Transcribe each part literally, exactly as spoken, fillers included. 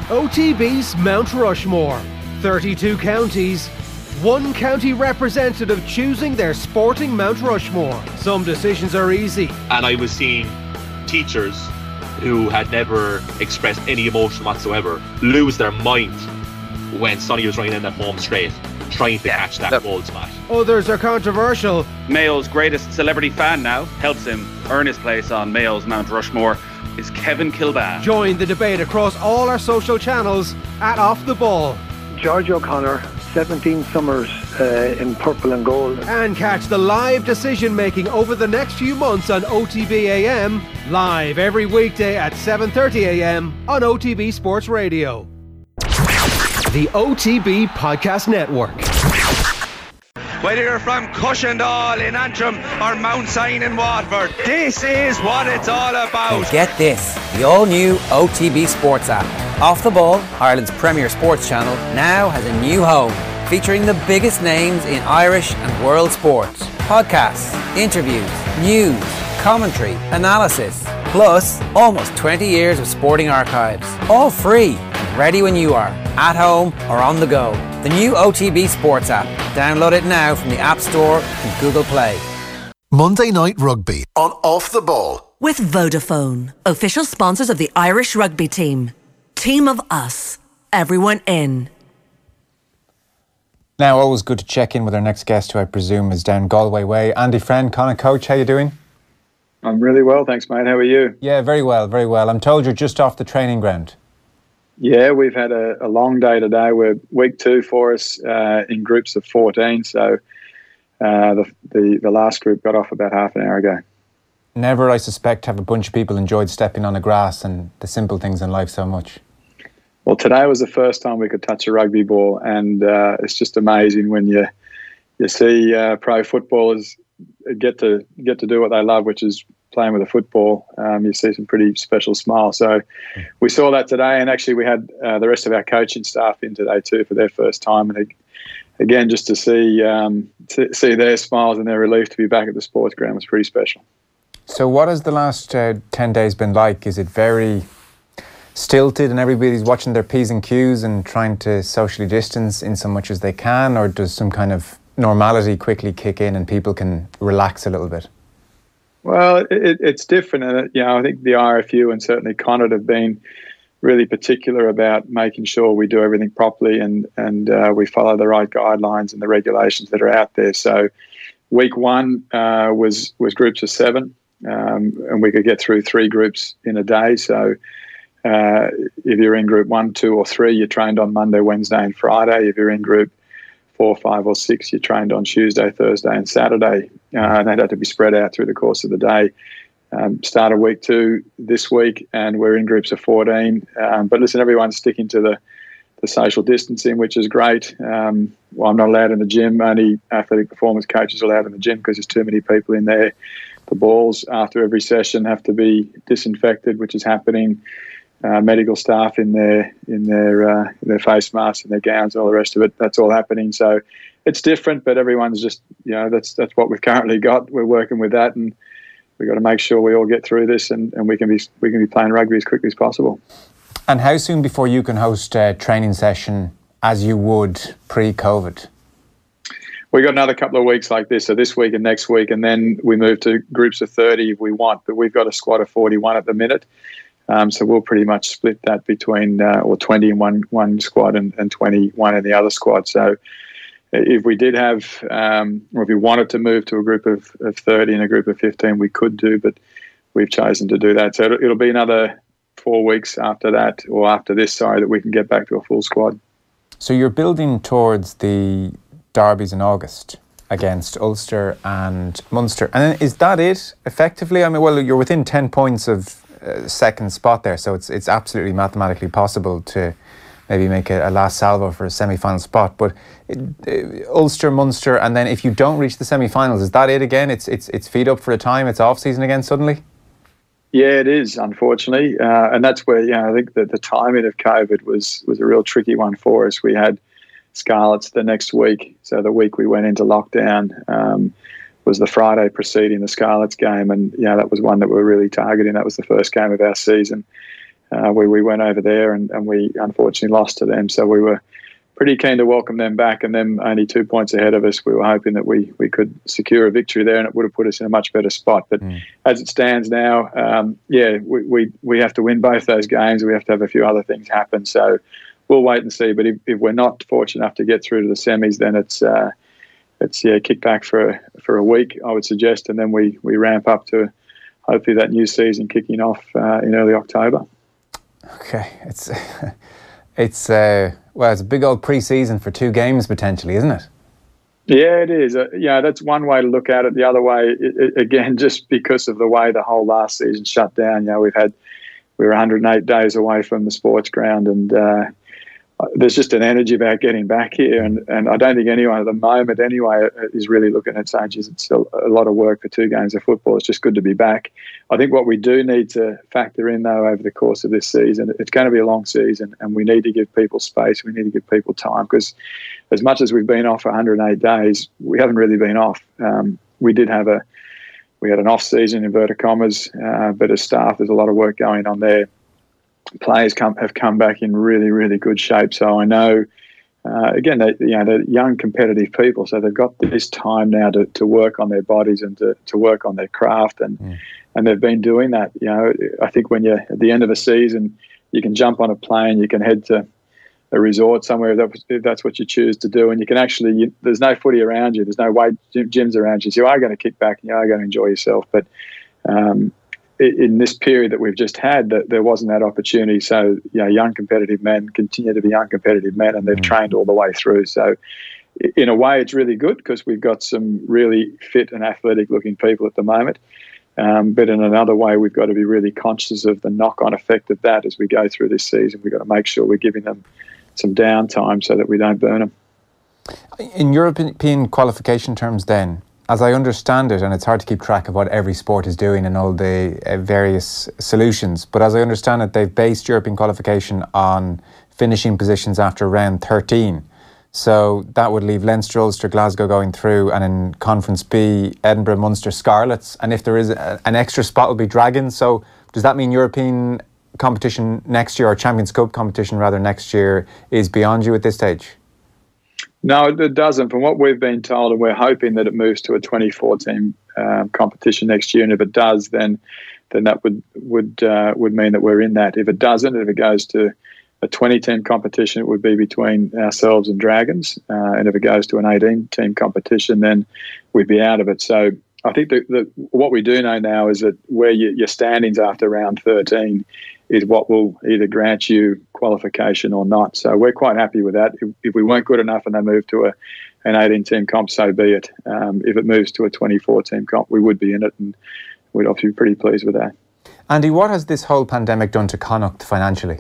O T B's Mount Rushmore. thirty-two counties, one county representative choosing their sporting Mount Rushmore. Some decisions are easy. And I was seeing teachers who had never expressed any emotion whatsoever lose their mind when Sonny was running in that home straight, trying to catch that goal spot. Others are controversial. Mayo's greatest celebrity fan now helps him earn his place on Mayo's Mount Rushmore is Kevin Kilbane. Join the debate across all our social channels at Off the Ball. George O'Connor, seventeen summers uh, in purple and gold. And catch the live decision making over the next few months on O T B A M, live every weekday at seven thirty a m on O T B Sports Radio. The O T B Podcast Network. Whether you're from Cushendall in Antrim or Mount Sion in Waterford, this is what it's all about. And get this, the all-new O T B Sports app. Off the Ball, Ireland's premier sports channel, now has a new home, featuring the biggest names in Irish and world sports. Podcasts, interviews, news, commentary, analysis, plus almost twenty years of sporting archives. All free and ready when you are, at home or on the go. The new O T B Sports app. Download it now from the App Store and Google Play. Monday Night Rugby on Off the Ball. With Vodafone, official sponsors of the Irish rugby team. Team of us. Everyone in. Now, always good to check in with our next guest, who I presume is down Galway way. Andy Friend, Connacht coach, how you doing? I'm really well, thanks, mate. How are you? Yeah, very well, very well. I'm told you're just off the training ground. Yeah, we've had a, a long day today. We're week two for us uh, in groups of fourteen. So uh, the, the the last group got off about half an hour ago. Never, I suspect, have a bunch of people enjoyed stepping on the grass and the simple things in life so much. Well, today was the first time we could touch a rugby ball, and uh, it's just amazing when you you see uh, pro footballers get to get to do what they love, which is playing with a football. Um, you see some pretty special smiles. So we saw that today, and actually we had uh, the rest of our coaching staff in today too for their first time. And again, just to see um, to see their smiles and their relief to be back at the sports ground was pretty special. So what has the last uh, ten days been like? Is it very stilted and everybody's watching their P's and Q's and trying to socially distance in so much as they can, or does some kind of normality quickly kick in and people can relax a little bit? Well, it, it's different. And, you know, I think the R F U and certainly Connacht have been really particular about making sure we do everything properly and, and uh, we follow the right guidelines and the regulations that are out there. So week one uh, was, was groups of seven, um, and we could get through three groups in a day. So uh, if you're in group one, two or three, you're trained on Monday, Wednesday and Friday. If you're in group four, five or six, you're trained on Tuesday, Thursday and Saturday. Uh, and that had to be spread out through the course of the day. Um, started week two this week, and we're in groups of fourteen. Um, but listen, everyone's sticking to the, the social distancing, which is great. Um, well, I'm not allowed in the gym. Only athletic performance coaches are allowed in the gym because there's too many people in there. The balls after every session have to be disinfected, which is happening. Uh, medical staff in their in their uh, in their face masks and their gowns, all the rest of it. That's all happening. So it's different, but everyone's just, you know, that's that's what we've currently got. We're working with that, and we've got to make sure we all get through this, and, and we can be we can be playing rugby as quickly as possible. And how soon before you can host a training session as you would pre-COVID? We got another couple of weeks like this, so this week and next week, and then we move to groups of thirty if we want. But we've got a squad of forty-one at the minute. Um, so we'll pretty much split that between, uh, or twenty in one, one squad and, and twenty-one in the other squad. So if we did have, um, or if we wanted to move to a group of, of thirty and a group of fifteen, we could do, but we've chosen to do that. So it'll, it'll be another four weeks after that, or after this, sorry, that we can get back to a full squad. So you're building towards the derbies in August against Ulster and Munster. And then is that it, effectively? I mean, well, you're within ten points of Uh, second spot there, so it's it's absolutely mathematically possible to maybe make a, a last salvo for a semi-final spot. But it, uh, Ulster, Munster, and then if you don't reach the semi-finals, is that it again? It's it's it's feet up for a time. It's off season again suddenly. Yeah, it is, unfortunately, uh, and that's where, you know, I think that the timing of COVID was was a real tricky one for us. We had Scarlets the next week, so the week we went into lockdown. Um, was the Friday preceding the Scarlets game, and yeah, that was one that we were really targeting. That was the first game of our season, uh, where we went over there and, and we unfortunately lost to them. So we were pretty keen to welcome them back, and them only two points ahead of us. We were hoping that we we could secure a victory there, and it would have put us in a much better spot. But mm. as it stands now, um, yeah, we, we we have to win both those games. We have to have a few other things happen. So we'll wait and see. But if, if we're not fortunate enough to get through to the semis, then it's uh, it's yeah, kick back for a, for a week, I would suggest, and then we we ramp up to hopefully that new season kicking off uh, in early October. Okay, it's it's. Uh... Well, it's a big old pre-season for two games potentially, isn't it? Yeah, it is. Uh, yeah, that's one way to look at it. The other way, it, it, again, just because of the way the whole last season shut down, you know, we've had we were one hundred eight days away from the sports ground, and uh, there's just an energy about getting back here, and, and I don't think anyone at the moment anyway is really looking at saying, geez, it's still a lot of work for two games of football. It's just good to be back. I think what we do need to factor in, though, over the course of this season, it's going to be a long season, and we need to give people space. We need to give people time, because as much as we've been off one hundred eight days, we haven't really been off. Um, we did have a we had an off season, inverted commas, uh, but as staff, there's a lot of work going on there. Players come have come back in really, really good shape. So I know, uh, again, they, you know, they're young, competitive people, so they've got this time now to, to work on their bodies and to, to work on their craft, and mm. and they've been doing that. You know, I think when you're at the end of a season, you can jump on a plane, you can head to a resort somewhere if, that, if that's what you choose to do, and you can actually, you, there's no footy around you, there's no weight gyms around you, so you are going to kick back and you are going to enjoy yourself. But um, in this period that we've just had, that there wasn't that opportunity. So, you know, young competitive men continue to be young competitive men, and they've mm. trained all the way through. So in a way, it's really good because we've got some really fit and athletic looking people at the moment. Um, but in another way, we've got to be really conscious of the knock-on effect of that as we go through this season. We've got to make sure we're giving them some downtime so that we don't burn them. In European qualification terms then, as I understand it, and it's hard to keep track of what every sport is doing and all the uh, various solutions, but as I understand it, they've based European qualification on finishing positions after round thirteen. So that would leave Leinster, Ulster, Glasgow going through, and in Conference B, Edinburgh, Munster, Scarlets. And if there is a, an extra spot, will be Dragons. So does that mean European competition next year, or Champions Cup competition rather next year, is beyond you at this stage? No, it doesn't. From what we've been told, and we're hoping that it moves to a twenty-four team um, competition next year. And if it does, then then that would would uh, would mean that we're in that. If it doesn't, if it goes to a twenty team competition, it would be between ourselves and Dragons. Uh, and if it goes to an eighteen team competition, then we'd be out of it. So I think that, that what we do know now is that where you, your standings after round thirteen is what will either grant you qualification or not. So we're quite happy with that. If, if we weren't good enough and they moved to a, an eighteen team comp, so be it. Um, if it moves to a twenty-four team comp, we would be in it, and we'd obviously be pretty pleased with that. Andy, what has this whole pandemic done to Connacht financially?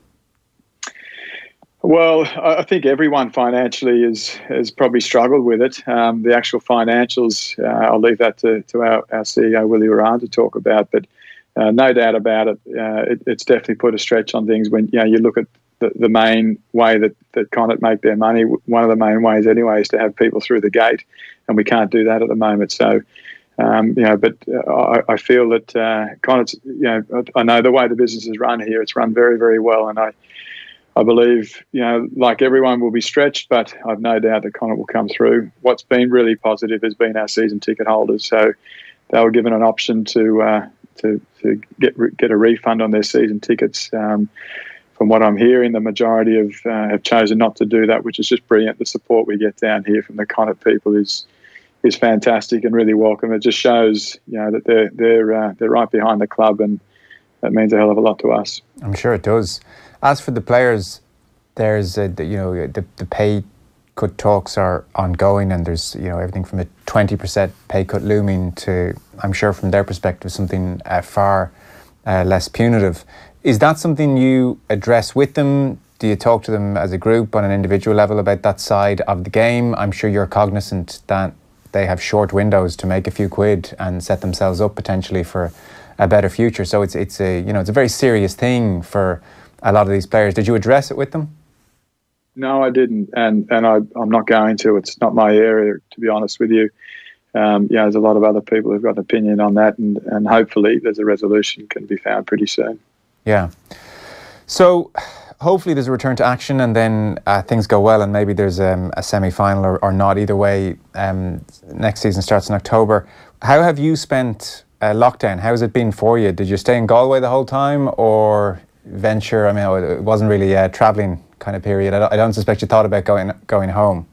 Well, I think everyone financially is, has probably struggled with it. Um, the actual financials, uh, I'll leave that to, to our, our C E O, Willie Horan, to talk about. But uh, no doubt about it, uh, it, it's definitely put a stretch on things when you know you look at the, the main way that, that Connacht make their money. One of the main ways anyway is to have people through the gate, and we can't do that at the moment. So, um, you know, but uh, I, I feel that uh, Connacht, you know, I know the way the business is run here, it's run very, very well, and I I believe, you know, like everyone will be stretched, but I've no doubt that Connacht will come through. What's been really positive has been our season ticket holders. So they were given an option to uh, to, to get get a refund on their season tickets. Um, from what I'm hearing, the majority have uh, have chosen not to do that, which is just brilliant. The support we get down here from the Connacht people is is fantastic and really welcome. It just shows, you know, that they're they're uh, they're right behind the club, and that means a hell of a lot to us. I'm sure it does. As for the players, there's a, you know the, the pay cut talks are ongoing, and there's you know everything from a twenty percent pay cut looming to, I'm sure from their perspective, something uh, far uh, less punitive. Is that something you address with them? Do you talk to them as a group on an individual level about that side of the game? I'm sure you're cognizant that they have short windows to make a few quid and set themselves up potentially for a better future. So it's it's a you know it's a very serious thing for a lot of these players. Did you address it with them? No, I didn't, and and I, I'm not going to. It's not my area, to be honest with you. Um, yeah, there's a lot of other people who've got an opinion on that, and, and hopefully there's a resolution can be found pretty soon. Yeah. So hopefully there's a return to action, and then uh, things go well, and maybe there's um, a semi-final or, or not. Either way, um, next season starts in October. How have you spent uh, lockdown? How has it been for you? Did you stay in Galway the whole time, or venture? I mean, it wasn't really a travelling kind of period. I don't, I don't suspect you thought about going going home.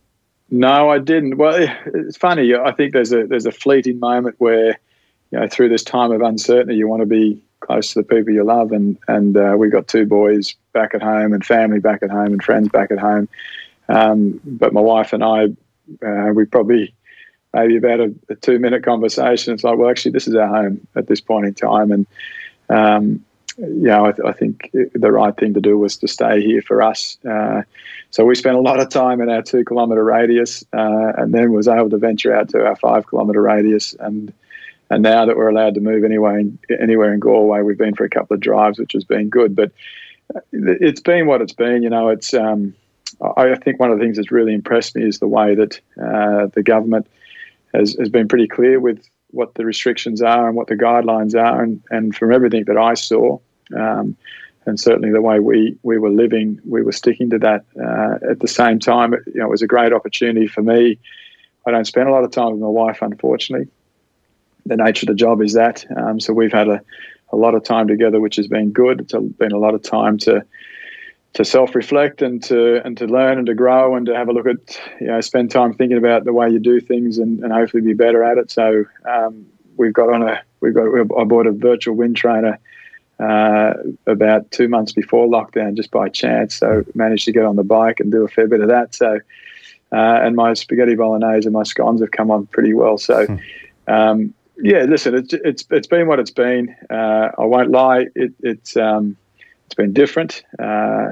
No, I didn't. Well, it's funny. I think there's a there's a fleeting moment where, you know, through this time of uncertainty, you want to be close to the people you love, and and uh, we got two boys back at home, and family back at home, and friends back at home. Um, but my wife and I, uh, we probably maybe about a, a two minute conversation. It's like, well, actually, this is our home at this point in time, and um, yeah, I, th- I think the right thing to do was to stay here for us. Uh, so we spent a lot of time in our two kilometre radius, uh, and then was able to venture out to our five kilometre radius. And and now that we're allowed to move anywhere in, anywhere in Galway, we've been for a couple of drives, which has been good. But it's been what it's been. You know, it's. Um, I think one of the things that's really impressed me is the way that uh, the government has, has been pretty clear with what the restrictions are and what the guidelines are, and, and from everything that I saw, um, and certainly the way we, we were living, we were sticking to that. Uh, at the same time, you know, it was a great opportunity for me. I don't spend a lot of time with my wife, unfortunately. The nature of the job is that. Um, so we've had a, a lot of time together, which has been good. It's been a lot of time to to self-reflect and to and to learn and to grow and to have a look at, you know, spend time thinking about the way you do things and, and hopefully be better at it. So um, we've got on a we've got I bought a virtual wind trainer uh, about two months before lockdown just by chance. So managed to get on the bike and do a fair bit of that. So uh, and my spaghetti bolognese and my scones have come on pretty well. So um, yeah, listen, it's it's it's been what it's been. Uh, I won't lie, it, it's um, it's been different. Uh,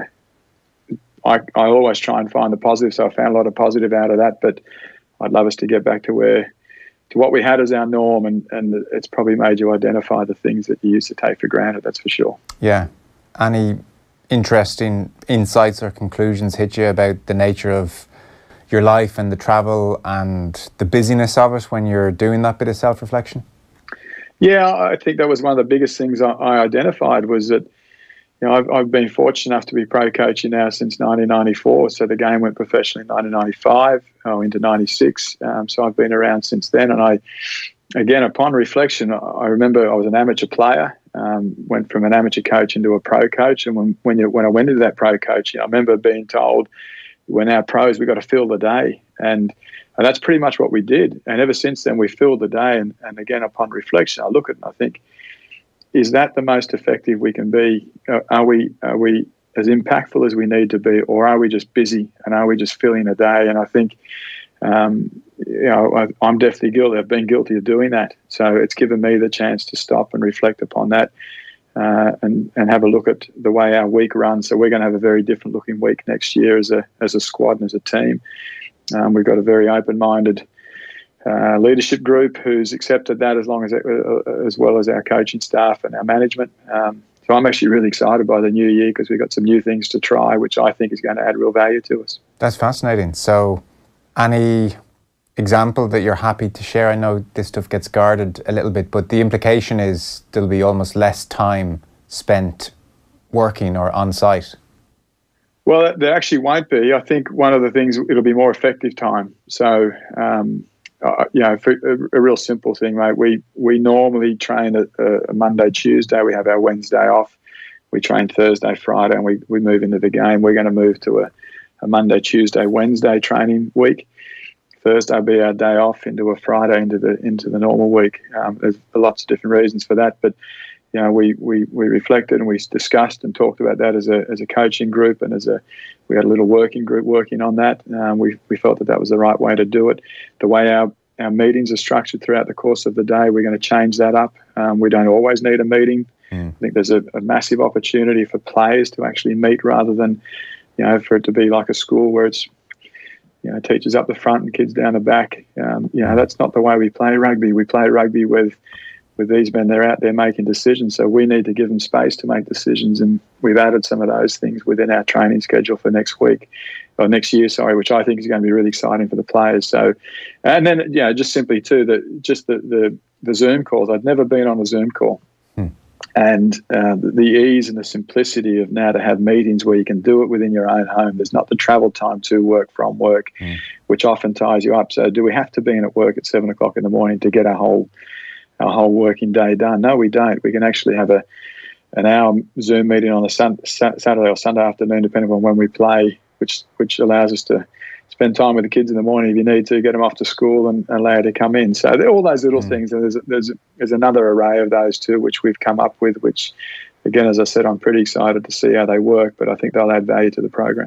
I, I always try and find the positive, so I found a lot of positive out of that. But I'd love us to get back to where, to what we had as our norm, and, and it's probably made you identify the things that you used to take for granted. That's for sure. Yeah. Any interesting insights or conclusions hit you about the nature of your life and the travel and the busyness of it when you're doing that bit of self-reflection? Yeah, I think that was one of the biggest things I, I identified was that, you know, I've, I've been fortunate enough to be pro coaching now since nineteen ninety-four. So the game went professionally in nineteen ninety-five, oh, into ninety-six. Um, so I've been around since then. And I, again, upon reflection, I remember I was an amateur player, um, went from an amateur coach into a pro coach. And when when, you, when I went into that pro coaching, I remember being told, we're now pros, we've got to fill the day. And, and that's pretty much what we did. And ever since then, we filled the day. And, and again, upon reflection, I look at it and I think, is that the most effective we can be? Uh, are we are we as impactful as we need to be, or are we just busy and are we just filling a day? And I think, um, you know, I, I'm definitely guilty. I've been guilty of doing that. So it's given me the chance to stop and reflect upon that, uh, and and have a look at the way our week runs. So we're going to have a very different looking week next year as a as a squad and as a team. Um, we've got a very open-minded Uh, leadership group who's accepted that, as long as uh, as well as our coaching staff and our management. Um, so I'm actually really excited by the new year because we've got some new things to try, which I think is going to add real value to us. That's fascinating. So any example that you're happy to share? I know this stuff gets guarded a little bit, but the implication is there'll be almost less time spent working or on site. Well, there actually won't be. I think one of the things, it'll be more effective time. So um, Uh, you know, for a, a real simple thing, mate. We we normally train a, a Monday, Tuesday. We have our Wednesday off. We train Thursday, Friday, and we, we move into the game. We're going to move to a, a Monday, Tuesday, Wednesday training week. Thursday will be our day off into a Friday into the into the normal week. Um, there's lots of different reasons for that, but you know, we, we, we reflected and we discussed and talked about that as a as a coaching group, and as a we had a little working group working on that. Um, we we felt that that was the right way to do it. The way our our meetings are structured throughout the course of the day, we're going to change that up. Um, we don't always need a meeting. Mm. I think there's a, a massive opportunity for players to actually meet rather than, you know, for it to be like a school where it's, you know, teachers up the front and kids down the back. Um, you know, that's not the way we play rugby. We play rugby with with these men. They're out there making decisions, so we need to give them space to make decisions, and we've added some of those things within our training schedule for next week or next year, sorry, which I think is going to be really exciting for the players. So, and then, you know, just simply too, that just the, the, the Zoom calls. I'd never been on a Zoom call. Hmm. And uh, the ease and the simplicity of now to have meetings where you can do it within your own home. There's not the travel time to work from work, mm. which often ties you up. So do we have to be in at work at seven o'clock in the morning to get our whole our whole working day done? No, we don't. We can actually have a an hour Zoom meeting on a sun, Saturday or Sunday afternoon, depending on when we play, which which allows us to spend time with the kids in the morning if you need to, get them off to school and, and allow you to come in. So all those little mm. things, and there's, there's there's another array of those too, which we've come up with, which, again, as I said, I'm pretty excited to see how they work, but I think they'll add value to the program.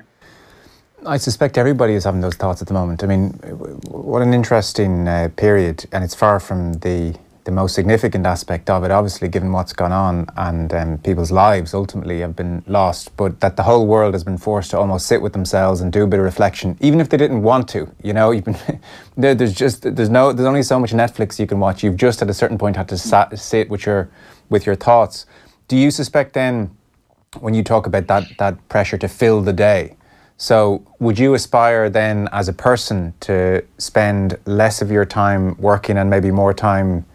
I suspect everybody is having those thoughts at the moment. I mean, what an interesting uh, period, and it's far from the the most significant aspect of it, obviously, given what's gone on, and um, people's lives ultimately have been lost, but that the whole world has been forced to almost sit with themselves and do a bit of reflection, even if they didn't want to. You know, you've been there, there's just there's no there's only so much Netflix you can watch. You've just at a certain point had to sat, sit with your with your thoughts. Do you suspect then, when you talk about that that pressure to fill the day, so would you aspire then as a person to spend less of your time working and maybe more time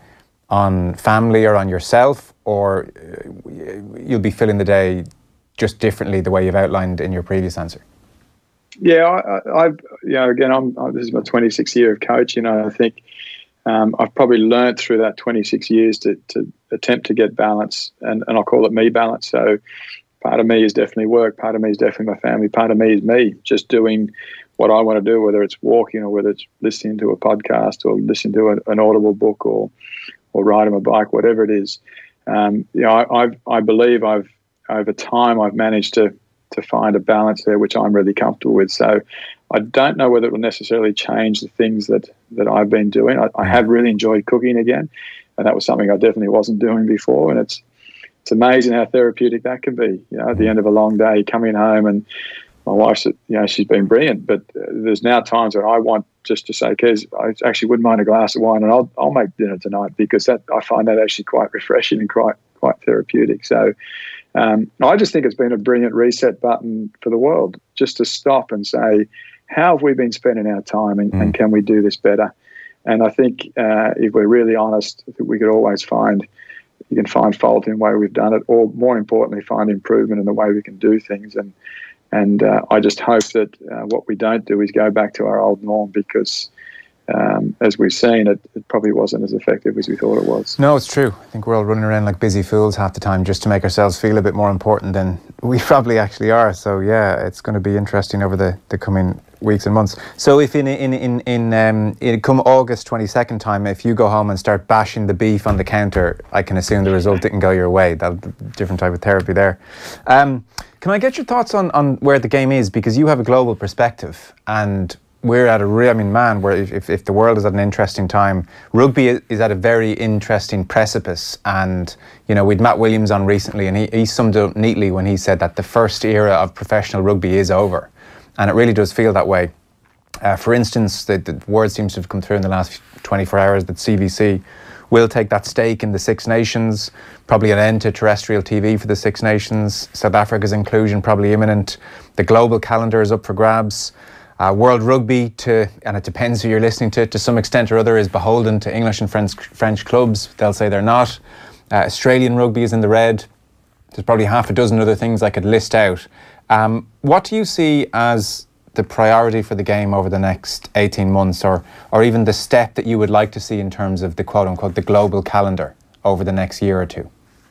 on family or on yourself, or you'll be filling the day just differently the way you've outlined in your previous answer? Yeah, I, I've, you know, again, I'm, this is my twenty-sixth year of coaching. You know, I think um, I've probably learned through that twenty-six years to, to attempt to get balance, and, and I'll call it me balance. So part of me is definitely work, part of me is definitely my family, part of me is me, just doing what I want to do, whether it's walking or whether it's listening to a podcast or listening to an, an audible book or or riding a bike, whatever it is. Um, you know, I, I've, I believe I've, over time, I've managed to to find a balance there, which I'm really comfortable with. So I don't know whether it will necessarily change the things that, that I've been doing. I, I have really enjoyed cooking again, and that was something I definitely wasn't doing before. And it's it's amazing how therapeutic that can be. You know, at the end of a long day, coming home, and my wife's, you know, she's been brilliant, but there's now times where I want just to say, Kez, I actually wouldn't mind a glass of wine, and I'll I'll make dinner tonight, because that I find that actually quite refreshing and quite quite therapeutic. So um, I just think it's been a brilliant reset button for the world, just to stop and say, how have we been spending our time, and, mm. and can we do this better? And I think uh, if we're really honest, I think we could always find, you can find fault in the way we've done it, or more importantly, find improvement in the way we can do things. And And uh, I just hope that uh, what we don't do is go back to our old norm, because um, as we've seen, it, it probably wasn't as effective as we thought it was. No, it's true. I think we're all running around like busy fools half the time just to make ourselves feel a bit more important than we probably actually are. So yeah, it's going to be interesting over the, the coming weeks and months. So if in in in in, um, in come August twenty-second time, if you go home and start bashing the beef on the counter, I can assume the result didn't go your way. That'll be a different type of therapy there. Um, can I get your thoughts on, on where the game is? Because you have a global perspective, and we're at a real, I mean, man, where if, if the world is at an interesting time, rugby is at a very interesting precipice. And, you know, we'd Matt Williams on recently, and he, he summed it up neatly when he said that the first era of professional rugby is over. And it really does feel that way. Uh, for instance, the, the word seems to have come through in the last twenty-four hours that C V C will take that stake in the Six Nations, probably an end to terrestrial T V for the Six Nations. South Africa's inclusion probably imminent. The global calendar is up for grabs. Uh, World Rugby, to, and it depends who you're listening to, to some extent or other, is beholden to English and French, French clubs. They'll say they're not. Uh, Australian rugby is in the red. There's probably half a dozen other things I could list out. Um, what do you see as the priority for the game over the next eighteen months, or or even the step that you would like to see in terms of the quote-unquote the global calendar over the next year or two?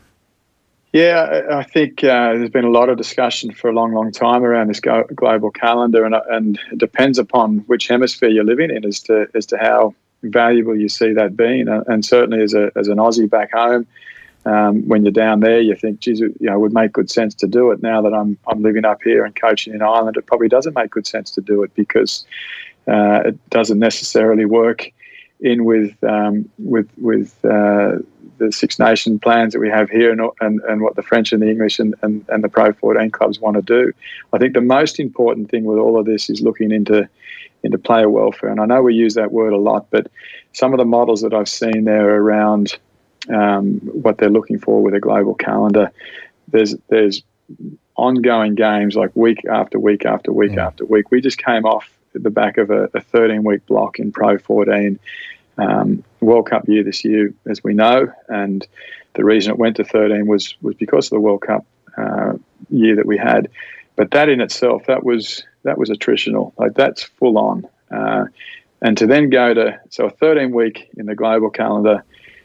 Yeah, I think uh, there's been a lot of discussion for a long, long time around this go- global calendar, and and it depends upon which hemisphere you're living in as to as to how valuable you see that being. And, and certainly as a as an Aussie back home, um, when you're down there, you think, geez, you know, it would make good sense to do it. Now that I'm I'm living up here and coaching in Ireland, it probably doesn't make good sense to do it, because uh, it doesn't necessarily work in with um, with with uh, the Six Nation plans that we have here, and and, and what the French and the English and, and, and the Pro fourteen clubs want to do. I think the most important thing with all of this is looking into into player welfare. And I know we use that word a lot, but some of the models that I've seen there around um, what they're looking for with a global calendar, there's there's ongoing games like week after week after week yeah. after week. We just came off the back of a thirteen-week block in Pro fourteen. Um, World Cup year this year, as we know, and the reason it went to thirteen was was because of the World Cup uh, year that we had. But that in itself, that was that was attritional. Like that's full on. Uh, and to then go to so a thirteen week in the global calendar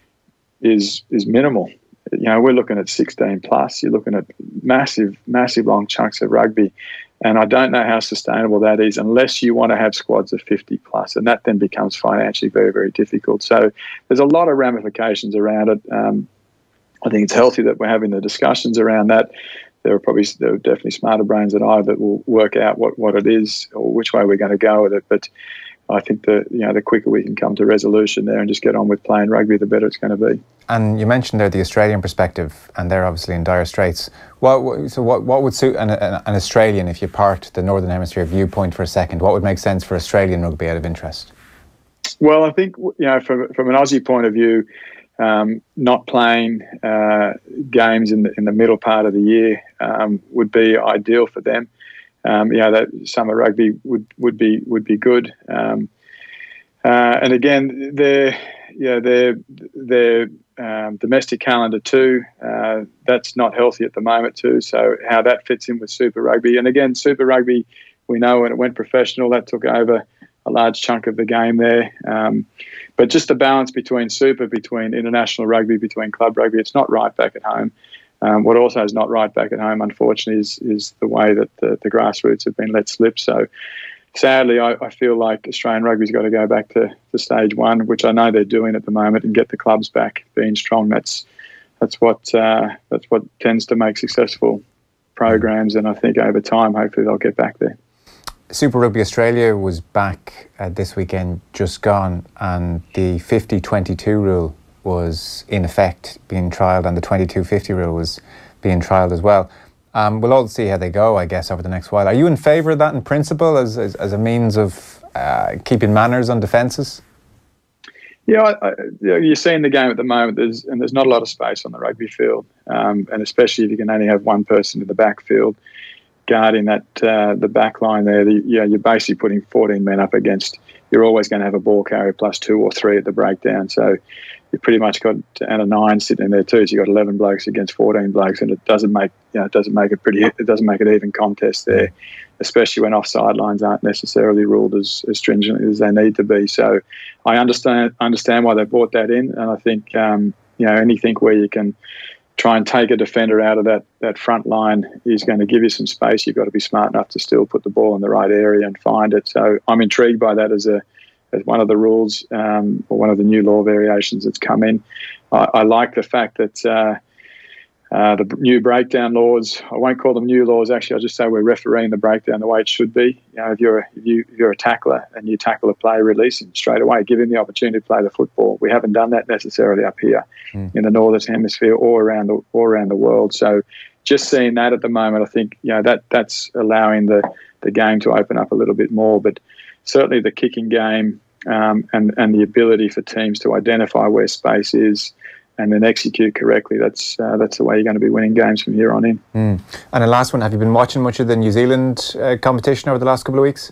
is is minimal. You know, we're looking at sixteen plus. You're looking at massive, massive long chunks of rugby. And I don't know how sustainable that is unless you want to have squads of fifty plus. And that then becomes financially very, very difficult. So there's a lot of ramifications around it. Um, I think it's healthy that we're having the discussions around that. There are probably there are definitely smarter brains than I that will work out what, what it is or which way we're going to go with it. But I think the you know the quicker we can come to resolution there and just get on with playing rugby, the better it's going to be. And you mentioned there the Australian perspective, and they're obviously in dire straits. What so what what would suit an, an, an Australian, if you part the Northern Hemisphere viewpoint for a second? What would make sense for Australian rugby out of interest? Well, I think you know from from an Aussie point of view, um, not playing uh, games in the in the middle part of the year um, would be ideal for them. Um, you know, that summer rugby would, would be would be good. Um, uh, and again, their yeah their their um, domestic calendar too. Uh, that's not healthy at the moment too. So how that fits in with Super Rugby, and again, Super Rugby, we know when it went professional, that took over a large chunk of the game there. Um, but just the balance between Super, between international rugby, between club rugby, it's not right back at home. Um, what also is not right back at home, unfortunately, is is the way that the, the grassroots have been let slip. So, sadly, I, I feel like Australian rugby's got to go back to, to stage one, which I know they're doing at the moment, and get the clubs back being strong. That's that's what uh, that's what tends to make successful programs, and I think over time, hopefully, they'll get back there. Super Rugby Australia was back uh, this weekend, just gone, and the fifty twenty-two rule was in effect being trialled, and the twenty-two fifty rule was being trialled as well. Um, we'll all see how they go, I guess, over the next while. Are you in favour of that in principle as as, as a means of uh, keeping manners on defences? Yeah, I, I, you know, you're seeing the game at the moment, there's, and there's not a lot of space on the rugby field, um, and especially if you can only have one person in the backfield guarding that uh, the back line there. The, you know, you're basically putting fourteen men up against. You're always going to have a ball carrier plus two or three at the breakdown. So you've pretty much got and a nine sitting in there too. So you've got eleven blokes against fourteen blokes, and it doesn't make you know it doesn't make it pretty. It doesn't make it even contest there, especially when offside lines aren't necessarily ruled as, as stringently as they need to be. So I understand understand why they brought that in, and I think um, you know anything where you can try and take a defender out of that, that front line is going to give you some space. You've got to be smart enough to still put the ball in the right area and find it. So I'm intrigued by that as a as one of the rules um, or one of the new law variations that's come in. I, I like the fact that uh, uh, the new breakdown laws, I won't call them new laws, actually I'll just say we're refereeing the breakdown the way it should be. You know, if you're, a, if, you, if you're a tackler and you tackle a player, release him straight away, give him the opportunity to play the football. We haven't done that necessarily up here mm. in the Northern Hemisphere or around the or around the world. So just seeing that at the moment, I think you know that that's allowing the, the game to open up a little bit more. But certainly the kicking game um, and, and the ability for teams to identify where space is and then execute correctly, that's uh, that's the way you're going to be winning games from here on in. Mm. And the last one, have you been watching much of the New Zealand uh, competition over the last couple of weeks?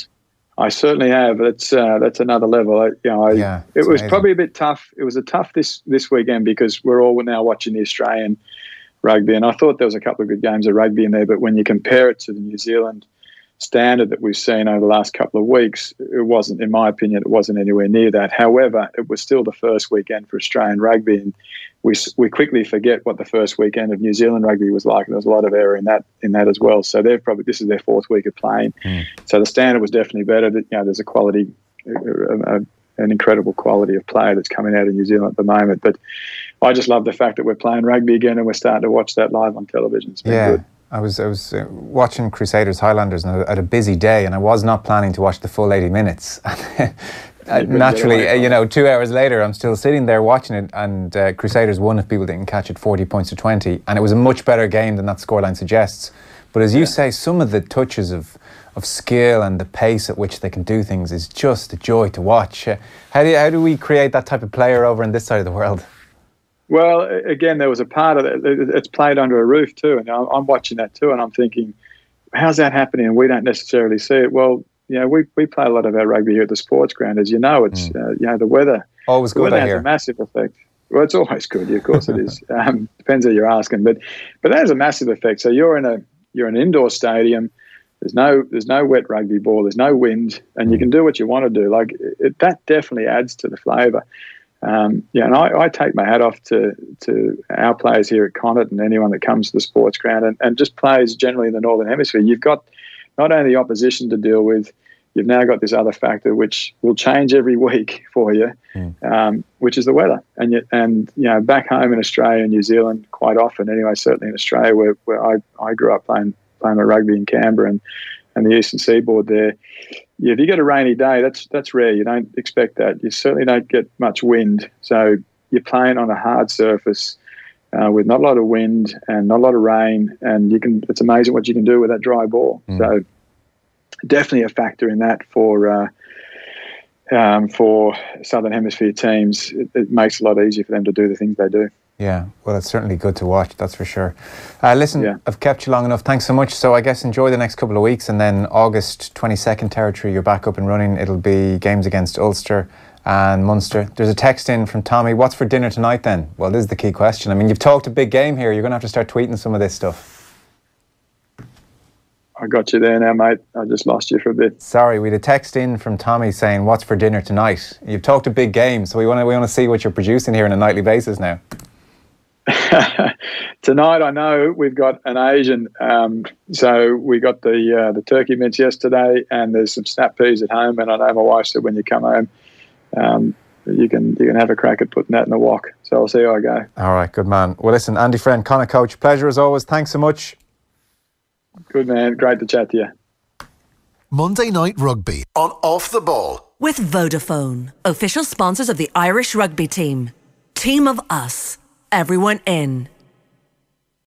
I certainly have. That's uh, that's another level. I, you know, I, yeah, it was amazing. Probably a bit tough. It was a tough this this weekend because we're all now watching the Australian rugby, and I thought there was a couple of good games of rugby in there. But when you compare it to the New Zealand standard that we've seen over the last couple of weeks, it wasn't, in my opinion, it wasn't anywhere near that. However, it was still the first weekend for Australian rugby, and we we quickly forget what the first weekend of New Zealand rugby was like, and there was a lot of error in that in that as well. So they've probably this is their fourth week of playing, mm. so the standard was definitely better. You know, there's a quality, a, a, an incredible quality of play that's coming out of New Zealand at the moment. But I just love the fact that we're playing rugby again, and we're starting to watch that live on television. It's been yeah. good. I was I was uh, watching Crusaders Highlanders and I had a busy day, and I was not planning to watch the full eighty minutes. uh, naturally, uh, you know, two hours later, I'm still sitting there watching it, and uh, Crusaders won, if people didn't catch it, forty points to twenty, and it was a much better game than that scoreline suggests. But as you yeah. say, some of the touches of of skill and the pace at which they can do things is just a joy to watch. Uh, how do you, how do we create that type of player over in this side of the world? Well, again, there was a part of it. It's played under a roof too, and I'm watching that too, and I'm thinking, how's that happening? And we don't necessarily see it. Well, you know, we, we play a lot of our rugby here at the sports ground. As you know, it's, mm. uh, you know, the weather. Always the good, weather I has hear. a massive effect. Well, it's always good. Yeah, of course it is. Um, depends who you're asking. But but that has a massive effect. So you're in a you're in an indoor stadium. There's no there's no wet rugby ball. There's no wind, and you can do what you want to do. Like it, that definitely adds to the flavour. Um, yeah, and I, I take my hat off to to our players here at Connacht and anyone that comes to the sports ground and, and just plays generally in the Northern Hemisphere. You've got not only the opposition to deal with, you've now got this other factor which will change every week for you, mm. um, which is the weather. And you, and you know, back home in Australia and New Zealand, quite often anyway, certainly in Australia where, where I, I grew up playing playing my rugby in Canberra and, and the Eastern Seaboard there. Yeah, if you get a rainy day, that's that's rare. You don't expect that. You certainly don't get much wind. So you're playing on a hard surface uh, with not a lot of wind and not a lot of rain, and you can. It's amazing what you can do with that dry ball. Mm. So definitely a factor in that for uh, um, for Southern Hemisphere teams. It, it makes it a lot easier for them to do the things they do. Yeah, well, it's certainly good to watch, that's for sure. Uh, listen, yeah. I've kept you long enough. Thanks so much. So I guess enjoy the next couple of weeks, and then August twenty-second territory, you're back up and running. It'll be games against Ulster and Munster. There's a text in from Tommy. What's for dinner tonight then? Well, this is the key question. I mean, you've talked a big game here. You're going to have to start tweeting some of this stuff. I got you there now, mate. I just lost you for a bit. Sorry, we had a text in from Tommy saying, what's for dinner tonight? You've talked a big game, so we want to we want to see what you're producing here on a nightly basis now. Tonight, I know we've got an Asian. Um, so we got the uh, the turkey mince yesterday, and there's some snap peas at home. And I know my wife said when you come home, um, you can you can have a crack at putting that in the wok. So I'll see how I go. All right, good man. Well, listen, Andy Friend, Connacht coach, pleasure as always. Thanks so much. Good man, great to chat to you. Monday Night Rugby on Off the Ball with Vodafone, official sponsors of the Irish rugby team. Team of us. Everyone in.